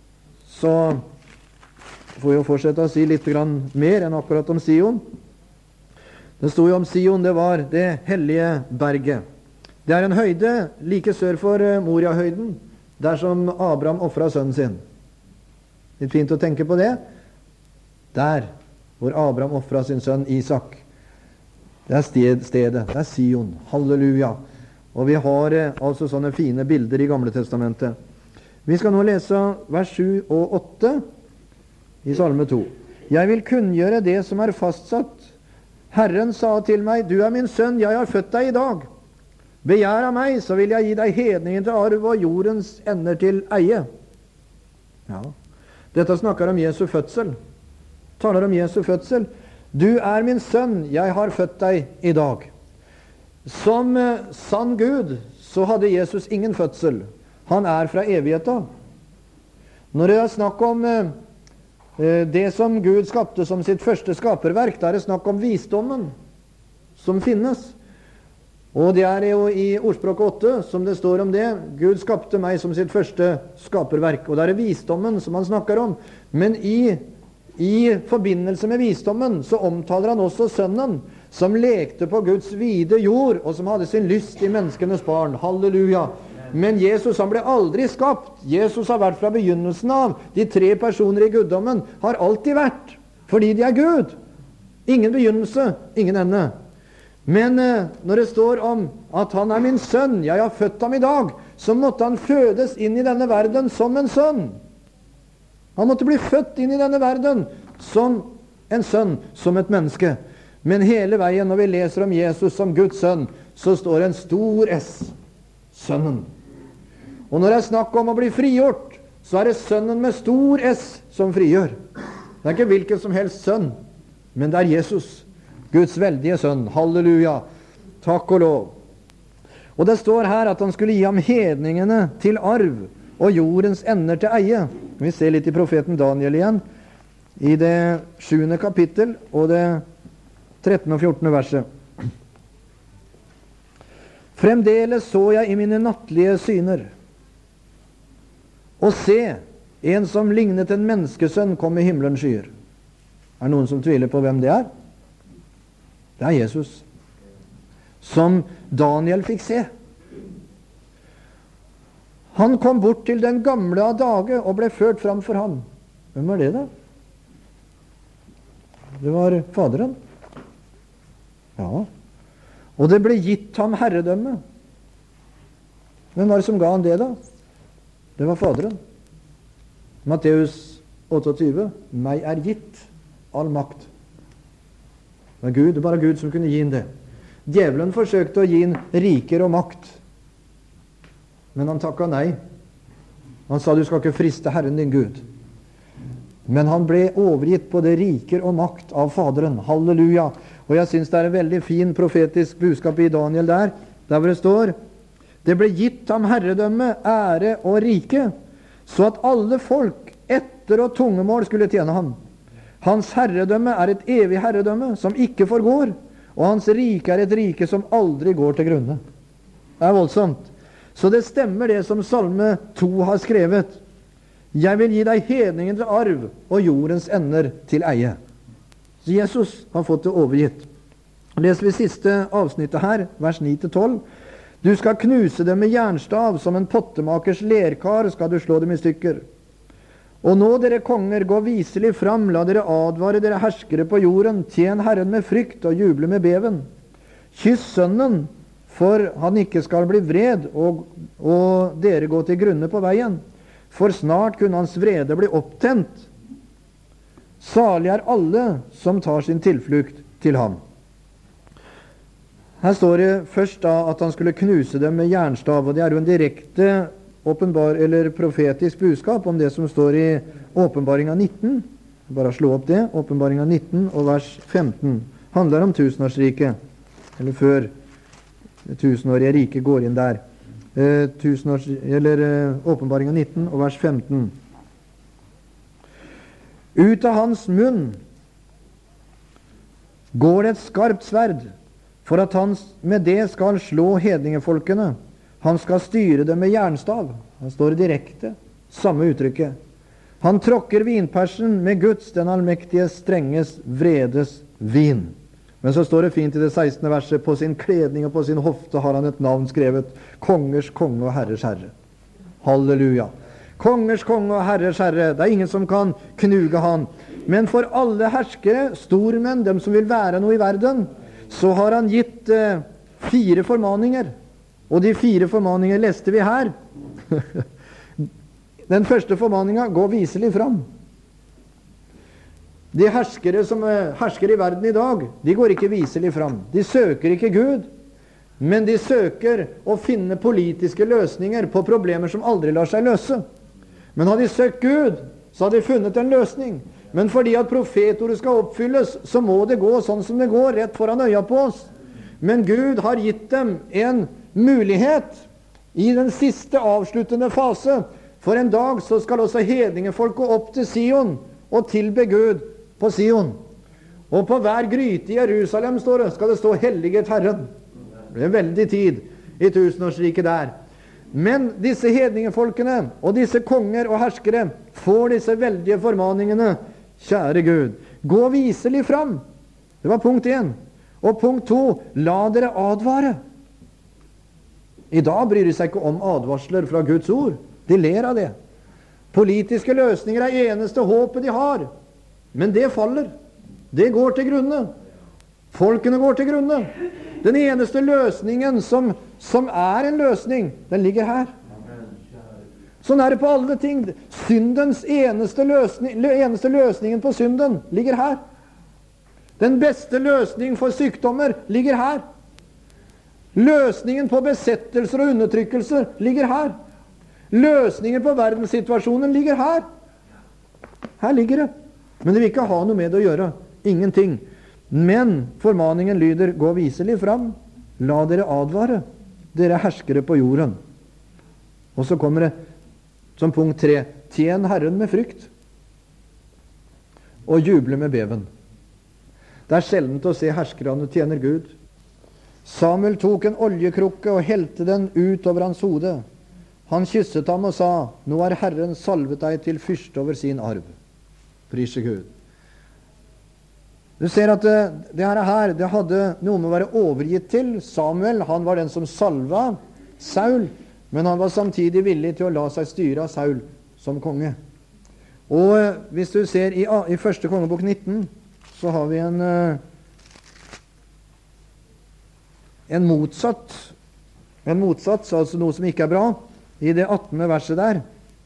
A: så får vi jo fortsette å si litt grann mer enn akkurat om Sion. Det stod jo om Sion, det var det hellige berget. Det er en høyde like sør for Moria-høyden, der som Abraham offret sønnen sin. Litt fint å tenke på det. Der hvor Abraham offret sin sønn Isak. Det er sted, stedet, det er Sion. Halleluja. Og vi har eh, altså sånne fine bilder i Gamle Testamentet. Vi skal nå lese vers sju og åtte i Salme to. Jeg vil kunngjøre det som er fastsatt. Herren sa til meg, du er min sønn, jeg har født deg i dag. Begjær av meg, så vil jeg gi deg hedningen til arv og jordens ender til eie. Ja, dette snakker om Jesu fødsel. Taler om Jesu fødsel. Du er min sønn, jeg har født deg i dag. Som eh, sann Gud, så hadde Jesus ingen fødsel. Han er fra evigheten. Når det er snakk om eh, det som Gud skapte som sitt første skaperverk, da er det snakk om visdommen som finnes. Og det er jo i ordspråk åtte som det står om det. Gud skapte meg som sitt første skaperverk. Og det er visdommen som han snakker om. Men i, i forbindelse med visdommen så omtaler han også sønnen, som lekte på Guds vide jord, og som hadde sin lyst i menneskenes barn. Halleluja! Men Jesus han ble aldri skapt. Jesus har vært fra begynnelsen av. De tre personer i guddommen har alltid vært, fordi de er Gud. Ingen begynnelse, ingen ende. Men eh, når det står om at han er min sønn, jeg har født ham i dag, så måtte han fødes inn i denne verden som en sønn. Han måtte bli født inn i denne verden som en sønn, som et menneske. Men hele veien når vi leser om Jesus som Guds sønn, så står en stor S, sønnen. Og når det er snakk om å bli frigjort, så er det sønnen med stor S som frigjør. Det er ikke hvilken som helst sønn, men det er Jesus, Guds veldige sønn. Halleluja, takk og lov. Og det står her at han skulle gi ham hedningene til arv og jordens ender til eie. Vi ser litt i profeten Daniel igjen, i det sjuende kapittel og det trettende og fjortende verset. Fremdeles så jeg i mine nattlige syner, og se, en som lignet en menneskesønn kom i himmelens skyer. Er det noen som tviler på hvem det er? Det er Jesus, som Daniel fikk se. Han kom bort til den gamle av dage og ble ført fram for ham. Hvem var det da? Det var Faderen. Ja. Og det ble gitt ham herredømme. Hvem var det som ga han det da? Det var Faderen. Matteus åtteogtyve. Meg er gitt all makt. Det var Gud, det var bare Gud som kunne gi ham det. Djevelen forsøkte å gi ham riker og makt. Men han takket nei. Han sa, du skal ikke friste Herren din Gud. Men han ble overgitt på det riker og makt av Faderen. Halleluja. Og jeg synes det er en veldig fin profetisk budskap i Daniel der, der hvor det står, det ble gitt ham herredømme, ære og rike, så at alle folk etter og tungemål skulle tjene ham. Hans herredømme er et evig herredømme som ikke forgår, og hans rike er et rike som aldri går til grunne. Det er voldsomt. Så det stemmer det som Salme to har skrevet. Jeg vil gi deg hedningen til arv og jordens ender til eie. Så Jesus har fått det overgitt. Leser vi siste avsnittet her, vers ni til tolv. Du skal knuse dem med jernstav, som en pottemakers lerkar skal du slå dem i stykker. Og nå, dere konger, gå viselig fram, la dere advare dere herskere på jorden, tjen Herren med frykt og juble med beven. Kyss sønnen, for han ikke skal bli vred, og, og dere gå til grunne på veien. For snart kunne hans vrede bli opptent. Salig er alle som tar sin tilflukt til ham. Her står det først da at han skulle knuse dem med jernstav, og det er jo en direkte åpenbar, eller profetisk budskap om det som står i Åpenbaringen nitten. Bare slå opp det. Åpenbaringen nitten og vers femten. Handler om tusenårsriket, eller før det tusenårige riket går inn der. Eh, tusenårs, eller eh, Åpenbaringen nitten og vers femten. Ut av hans munn går det et skarpt sverd, for at han med det skal slå hedningefolkene, Han skal styre det med jernstav. Han står direkte, samme uttrykket. Han tråkker vinpersen med Guds, den allmektige, strenges, vredes vin. Men så står det fint i det sekstende verset, på sin kledning og på sin hofte har han et navn skrevet, kongers konge og herres herre. Halleluja. Kongers konge og herres herre. Det er ingen som kan knuge han. Men for alle herskere, stormenn, dem som vil være noe i verden, så har han gitt eh, fire formaninger. Og de fire formaninger leste vi her. Den første formaningen går viselig fram. De herskere som eh, hersker i verden i dag, de går ikke viselig fram. De søker ikke Gud, men de søker å finne politiske løsninger på problemer som aldri lar seg løse. Men har de søkt Gud, så har de funnet en løsning. Men fordi at profetordet skal oppfylles, så må det gå sånn som det går, rett foran øya på oss. Men Gud har gitt dem en mulighet i den siste avsluttende fase. For en dag så skal også hedningefolk gå opp til Sion og tilbe Gud på Sion. Og på hver gryte i Jerusalem står det, skal det stå helliget Herren. Det blir en veldig tid i tusenårsriket der. Men disse hedningefolkene og disse konger og herskere får disse veldige formaningene. Kjære Gud, gå viselig fram. Det var punkt én. Og punkt to, la dere advare. I dag bryr de seg ikke om advarsler fra Guds ord. De ler av det. Politiske løsninger er eneste håpet de har. Men det faller. Det går til grunne. Folkene går til grunne. Den eneste løsningen som, som er en løsning, den ligger her. Sånn er det på alle ting. Syndens eneste, løsning, eneste løsningen på synden ligger her. Den beste løsningen for sykdommer ligger her. Løsningen på besettelser og undertrykkelser ligger her. Løsningen på verdenssituasjonen ligger her. Her ligger det. Men det vil ikke ha noe med det å gjøre. Ingenting. Men formaningen lyder, gå viselig fram, la dere advare, dere herskere på jorden. Og så kommer det som punkt tre, tjen Herren med frykt, og juble med beven. Det er sjeldent å se herskerne tjener Gud. Samuel tok en oljekrukke og helte den ut over hans hode. Han kysset ham og sa, nå er Herren salvet deg til fyrste over sin arv. Prise Gud. Du ser at det, det her det hadde noe med å være overgitt til. Samuel, han var den som salva Saul, men han var samtidig villig til å la seg styre av Saul som konge. Og hvis du ser i, i første kongebok nitten, så har vi en, en motsatt, en motsats, altså noe som ikke er bra, i det attende verset der.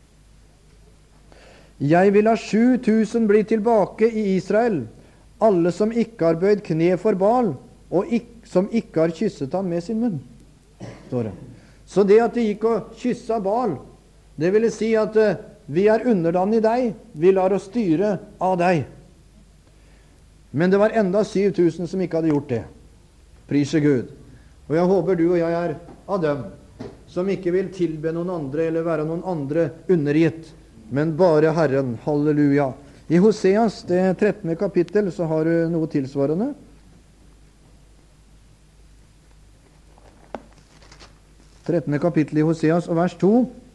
A: Jeg vil ha sju tusen bli tilbake i Israel, alle som ikke har bøyd kne for Baal, og ikke, som ikke har kysset ham med sin munn, står det. Så det at de gikk og kysset Baal, det ville si at uh, vi er underdanig deg, vi lar oss styre av deg. Men det var enda syv tusen som ikke hadde gjort det. Prise Gud. Og jeg håper du og jeg er av dem, som ikke vil tilbe noen andre, eller være noen andre undergitt, men bare Herren. Halleluja. I Hoseas, det trettende kapittel, så har du noe tilsvarende. trettende kapittel i Hoseas, og vers to.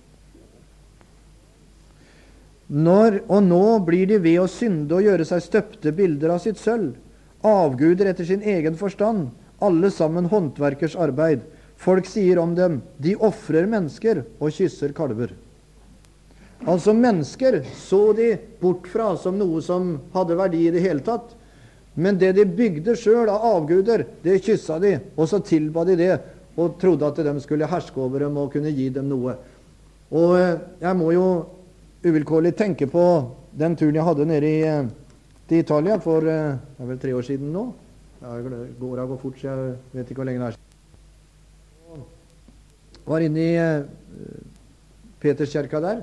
A: Når, og nå blir de ved å synde og gjøre seg støpte bilder av sitt sølv, avguder etter sin egen forstand, alle sammen håndverkers arbeid. Folk sier om dem, de offrer mennesker og kysser kalver. Altså mennesker så de bort fra som noe som hadde verdi i det hele tatt. Men det de bygde selv av avguder, det kysset de, og så tilba de det, og trodde at de skulle herske over dem og kunne gi dem noe. Og jeg må jo uvilkårlig tenke på den turen jeg hadde nede i til Italia for, det er vel tre år siden nå. Jeg går av og fort, så jeg vet ikke hvor lenge det er. Jeg var inne i Peterskirka der.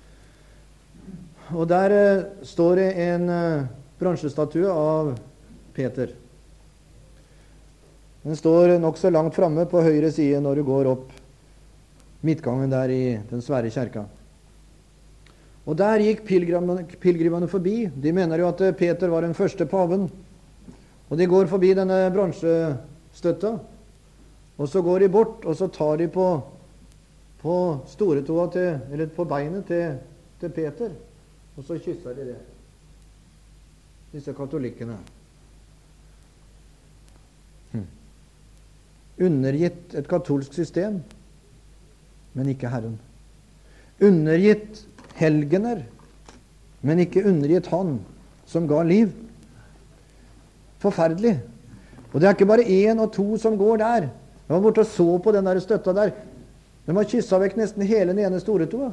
A: Og der uh, står det en uh, bronsestatue av Peter. Den står nok så langt framme på høyre side når du går opp midtgangen der i den svære kjerka. Og der gikk pilgrimene, pilgrimene forbi. De mener jo at Peter var den første paven. Og de går forbi denne bronsestøtta. Og så går de bort, og så tar de på på storetoa til, eller på beinet til, til Peter, og så kysser de det. Disse katolikkene. Hm. Undergitt et katolsk system, men ikke Herren. Undergitt helgener, men ikke undergitt Han som ga liv. Forferdelig. Og det er ikke bare én og to som går der. Jeg var borte og så på den der støtta der. De har kysset vekk nesten hele den ene storetoa.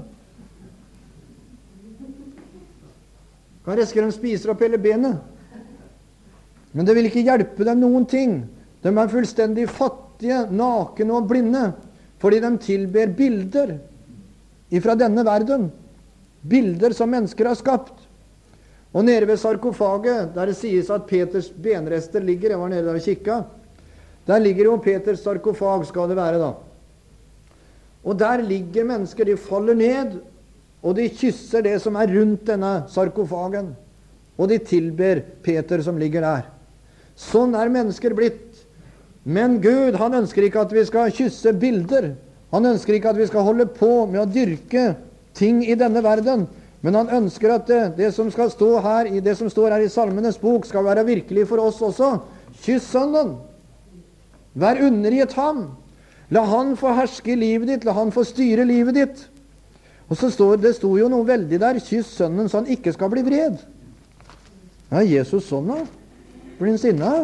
A: Kan reske de spiser opp hele benet. Men det vil ikke hjelpe dem noen ting. De er fullstendig fattige, nakne og blinde, fordi de tilber bilder ifra denne verden. Bilder som mennesker har skapt. Og nede ved sarkofaget, der det sies at Peters benrester ligger, jeg var nede der og kikket, der ligger jo Peters sarkofag, skal det være da. Og der ligger mennesker, de faller ned, og de kysser det som er rundt denne sarkofagen. Og de tilber Peter som ligger der. Sånn er mennesker blitt. Men Gud, han ønsker ikke at vi skal kysse bilder. Han ønsker ikke at vi skal holde på med å dyrke ting i denne verden. Men han ønsker at det, det som skal stå her, i det som står her i Salmenes bok, skal være virkelig for oss også. Kyss Sønnen. Vær undergitt ham. La han få herske i livet ditt. La han få styre livet ditt. Og så står det sto jo noe veldig der. Kyss Sønnen så han ikke skal bli vred. Ja, Jesus sånn da. Blir han sinna?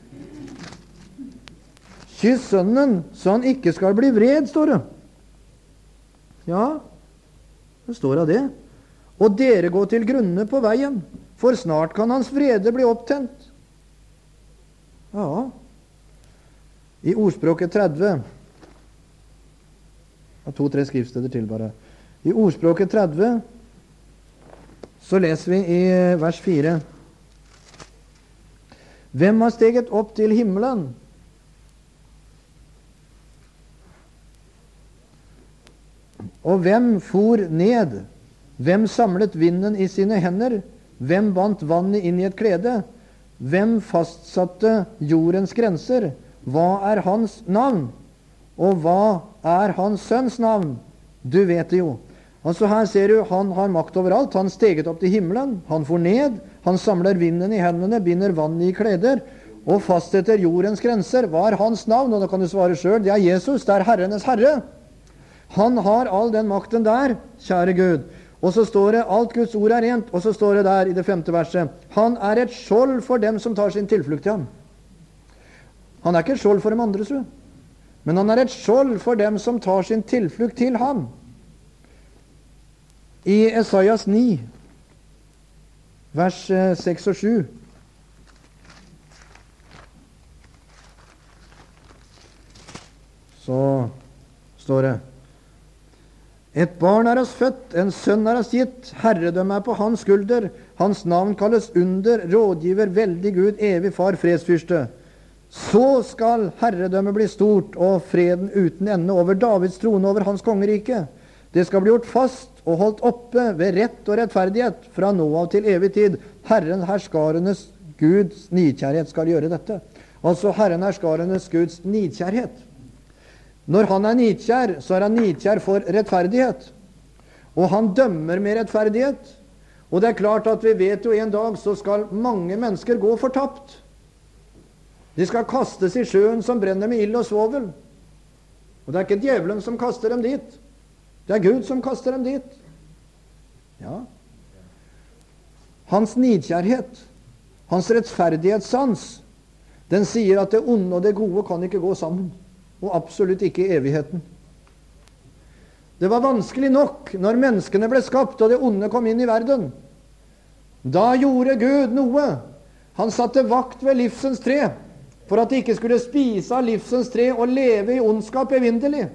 A: Kyss Sønnen så han ikke skal bli vred, står det. Ja, det står av det. Og dere går til grunne på veien, for snart kan hans vrede bli opptent. Ja. I ordspråket tretti, og to-tre skriftsteder til bare. I ordspråket tretti, så leser vi i vers fire. Hvem har steget opp til himmelen? Og hvem for ned? Hvem samlet vinden i sine hender? Hvem bandt vannet inn i et klede? Hvem fastsatte jordens grenser? Hva er hans navn? Og hva er hans sønns navn? Du vet det jo. Altså her ser du, han har makt overalt. Han steget opp til himmelen. Han for ned. Han samler vinden i hendene, binder vannet i kleder, og fastsetter jordens grenser. Hva er hans navn? Og da kan du svare selv. Det er Jesus. Det er Herrenes Herre. Han har all den makten der, kjære Gud. Og så står det, alt Guds ord er rent, og så står det der i det femte verset, han er et skjold for dem som tar sin tilflukt til ham. Han er ikke et skjold for de andre, så. Men han er et skjold for dem som tar sin tilflukt til ham. I Esaias ni, vers seks og sju, så står det, et barn er oss født, en sønn er oss gitt, herredømme er på hans skulder, hans navn kalles under, rådgiver, veldig Gud, evig far, fredsfyrste. Så skal herredømme bli stort, og freden uten ende over Davids trone, over hans kongerike. Det skal bli gjort fast og holdt oppe ved rett og rettferdighet, fra nå av til evig tid. Herren herskarenes Guds nidkjærhet skal gjøre dette. Altså Herren herskarenes Guds nidkjærhet. Når han er nidkjær, så er han nidkjær for rettferdighet. Og han dømmer med rettferdighet. Og det er klart at vi vet jo en dag så skal mange mennesker gå fortapt. De skal kastes i sjøen som brenner med ild og svovel. Og det er ikke djevelen som kaster dem dit. Det er Gud som kaster dem dit. Ja. Hans nidkjærhet, hans rettferdighetssans, den sier at det onde og det gode kan ikke gå sammen. Og absolutt ikke i evigheten. Det var vanskelig nok når menneskene ble skapt og det onde kom inn i verden. Da gjorde Gud noe. Han satte vakt ved livsens tre, for at de ikke skulle spise av livsens tre og leve i ondskap evinnelig.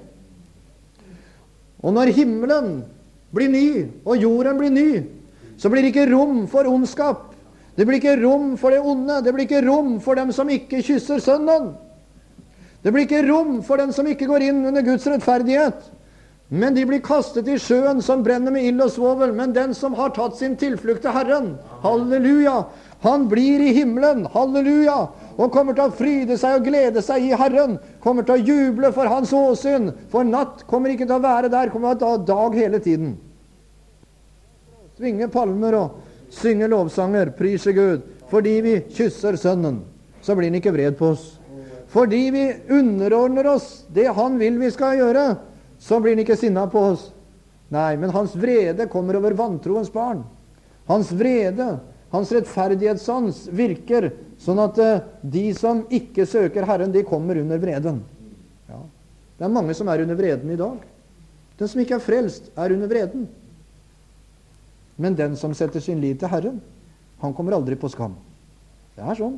A: Og når himmelen blir ny, og jorden blir ny, så blir det ikke rom for ondskap. Det blir ikke rom for det onde. Det blir ikke rom for dem som ikke kysser Sønnen. Det blir ikke rom for den som ikke går inn under Guds rettferdighet. Men de blir kastet i sjøen som brenner med ild og svovel. Men den som har tatt sin tilflukt til Herren, halleluja, han blir i himmelen, halleluja, og kommer til å fryde seg og glede seg i Herren, kommer til å juble for hans åsyn, for natt kommer ikke til å være der, kommer til å ha dag hele tiden. Svinge palmer og synge lovsanger, prise Gud, fordi vi kysser sønnen, så blir han ikke vred på oss. Fordi vi underordner oss det han vil vi skal gjøre, så blir han ikke sinnet på oss. Nei, men hans vrede kommer over vantroens barn. Hans vrede, hans rettferdighetssans virker sånn at de som ikke søker Herren, de kommer under vreden. Ja. Det er mange som er under vreden i dag. Den som ikke er frelst, er under vreden. Men den som setter sin lit til Herren, han kommer aldri på skam. Det er sånn.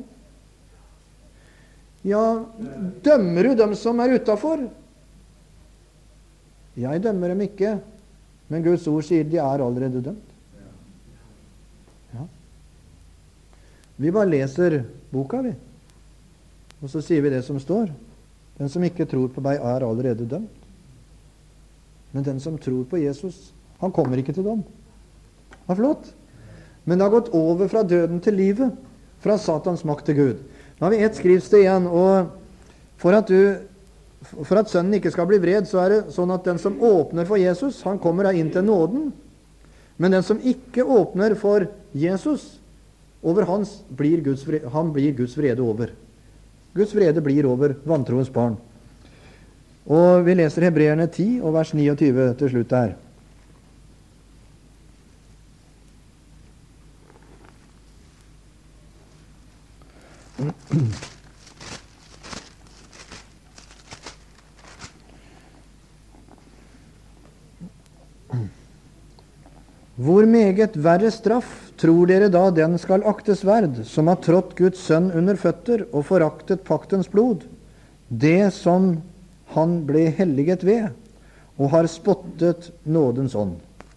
A: Ja, dømmer du dem som er utenfor? Jeg dømmer dem ikke, men Guds ord sier de er allerede dømt. Ja. Vi bare leser boka, vi. Og så sier vi det som står. Den som ikke tror på meg er allerede dømt. Men den som tror på Jesus, han kommer ikke til dom. Det er flott. Men det har gått over fra døden til livet, fra Satans makt til Gud. Nå har vi ett skriftsted igjen, og for at, du, for at sønnen ikke skal bli vred, så er det sånn at den som åpner for Jesus, han kommer da inn til nåden. Men den som ikke åpner for Jesus, over hans blir Guds vrede, han blir Guds vrede over. Guds vrede blir over vantroens barn. Og vi leser Hebreerne ti og vers niogtyve til slutt der. Hvor meget verre straff tror dere da den skal aktes verd, som har trådt Guds sønn under føtter og foraktet paktens blod, det som han ble helliget ved, og har spottet nådens ånd.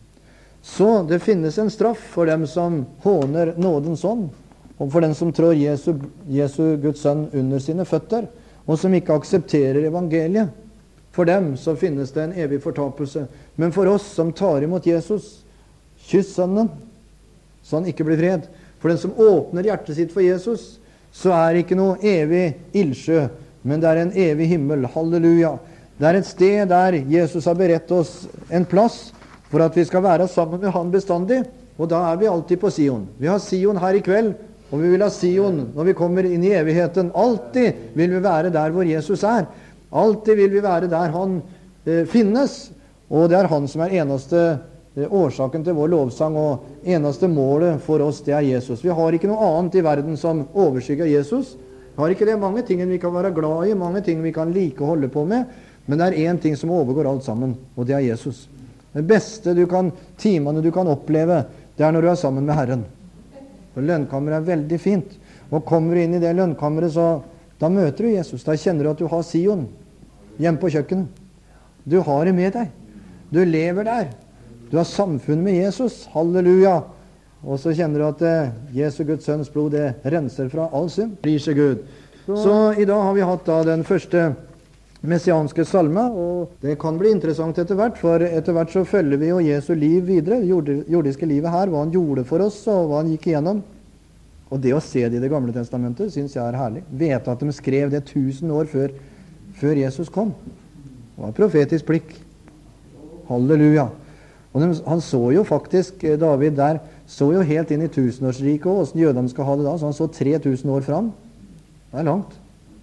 A: Så det finnes en straff for dem som håner nådens ånd, og for den som trår Jesu, Jesu Guds sønn under sine føtter, og som ikke aksepterer evangeliet. For dem så finnes det en evig fortapelse. Men for oss som tar imot Jesus, kyss sønnen, så han ikke blir fred. For den som åpner hjertet sitt for Jesus, så er det ikke noe evig ildsjø, men det er en evig himmel. Halleluja. Det er et sted der Jesus har beredt oss en plass for at vi skal være sammen med han bestandig. Og da er vi alltid på Sion. Vi har Sion her i kveld, og vi vil ha Sion når vi kommer inn i evigheten. Alltid vil vi være der hvor Jesus er. Alltid vil vi være der han eh, finnes. Og det er han som er eneste eh, årsaken til vår lovsang, og eneste målet for oss, det er Jesus. Vi har ikke noe annet i verden som overskygger Jesus. Vi har ikke det mange ting vi kan være glad i, mange ting vi kan like å holde på med, men det er en ting som overgår alt sammen, og det er Jesus. Det beste du kan, timene du kan oppleve, det er når du er sammen med Herren. For lønnkammeret er veldig fint. Og kommer du inn i det lønnkammeret, så da møter du Jesus. Da kjenner du at du har Sion hjemme på kjøkkenet. Du har det med deg. Du lever der. Du har samfunn med Jesus. Halleluja. Og så kjenner du at eh, Jesu Guds sønns blod, det renser fra all synd. Prise Gud. Så, så i dag har vi hatt da den første messianske salme, og det kan bli interessant etter hvert, for etter hvert så følger vi jo Jesu liv videre, det jordiske livet her, hva han gjorde for oss, og hva han gikk igjennom. Og det å se det i det gamle testamentet, synes jeg er herlig. Vet at de skrev det tusen år før, før Jesus kom. Det var profetisk blikk. Halleluja. Og de, han så jo faktisk, David der, så jo helt inn i tusenårsriket, og hvordan jødene skal ha det da, så han så tre tusen år fram. Det er langt.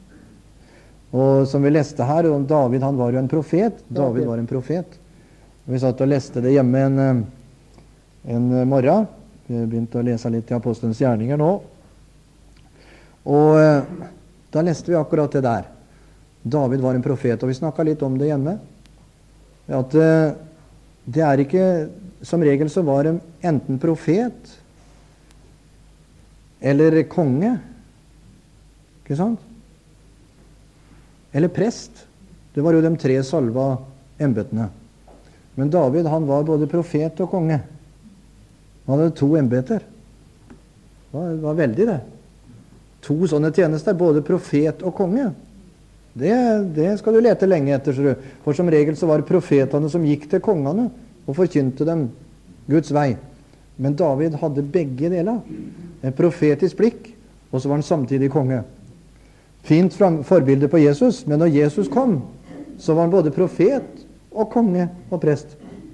A: Og som vi leste her, David han var jo en profet. David var en profet. Og vi satt og leste det hjemme en, en morgen. Vi begynte å lese litt i Apostelens gjerninger nå. Og da leste vi akkurat det der. David var en profet, og vi snakket litt om det hjemme. At det er ikke, som regel så var det enten profet eller konge. Ikke sant? Eller prest. Det var jo de tre salva embetene. Men David, han var både profet og konge. Han hadde to embeter. Det var, det var veldig det. To sånne tjenester, både profet og konge. Det, det skal du lete lenge etter, ser du. For som regel så var det profetene som gikk til kongene og forkynte dem Guds vei. Men David hadde begge deler. En profetisk blikk, og så var han samtidig konge. Fint forbilde på Jesus, men når Jesus kom, så var han både profet og konge og prest.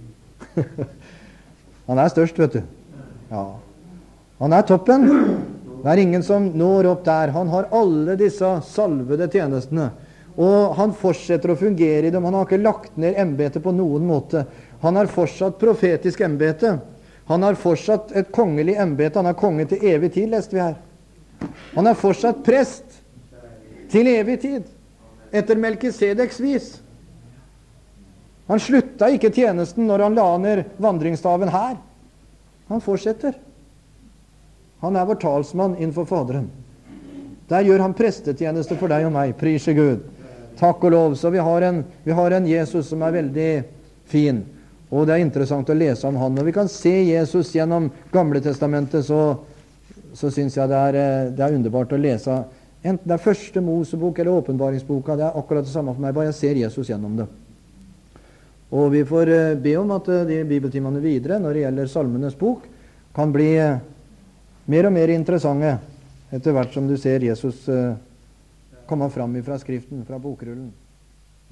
A: Han er størst, vet du. Ja. Han er toppen. Det er ingen som når opp der. Han har alle disse salvede tjenestene. Og han fortsetter å fungere i dem. Han har ikke lagt ned embete på noen måte. Han har fortsatt profetisk embete. Han har fortsatt et kongelig embete. Han er konge til evig tid, leste vi her. Han er fortsatt prest til evig tid, etter Melkisedeks vis. Han slutta ikke tjenesten når han la ned vandringsstaven her. Han fortsetter. Han er vår talsmann innenfor Faderen. Der gjør han prestetjeneste for deg og meg. Prise Gud. Takk og lov. Så vi har en, vi har en Jesus som er veldig fin. Og det er interessant å lese om han. Når vi kan se Jesus gjennom Gamle Testamentet, så, så synes jeg det er, det er underbart å lese. Enten det er første Mosebok eller åpenbaringsboka, det er akkurat det samme for meg. Bare jeg ser Jesus gjennom det. Og vi får be om at de bibeltimene videre, når det gjelder Salmenes bok, kan bli mer og mer interessante etter hvert som du ser Jesus komme fram fra Skriften, fra bokrullen.